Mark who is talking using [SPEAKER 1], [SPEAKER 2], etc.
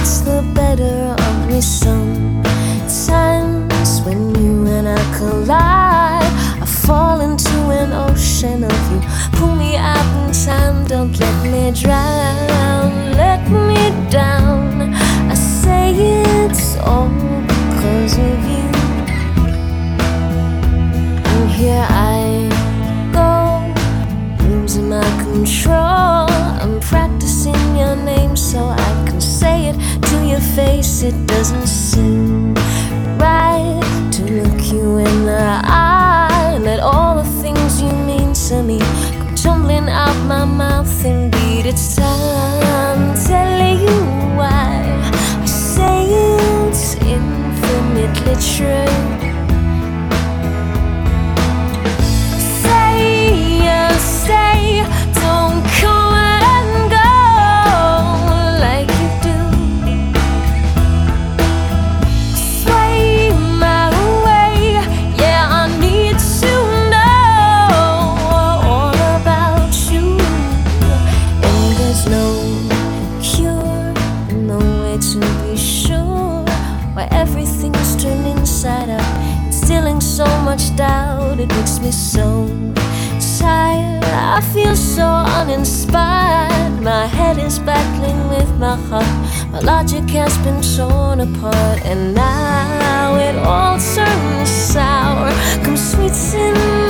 [SPEAKER 1] gets the better of me sometimes. When you and I collide, I fall into an ocean of you. Pull me out in time, don't let me drown. Let me down, I say it's all because of you. And here I go, losing my control. I'm practicing your name so I can say it to your face. It doesn't seem right to look you in the eye and let all the things you mean to me come tumbling out my mouth. Indeed, it's time telling you why I say it's infinitely true. To be sure why everything's turned inside out, instilling so much doubt. It makes me so tired, I feel so uninspired. My head is battling with my heart, my logic has been torn apart, and now it all turns sour. Come sweet sin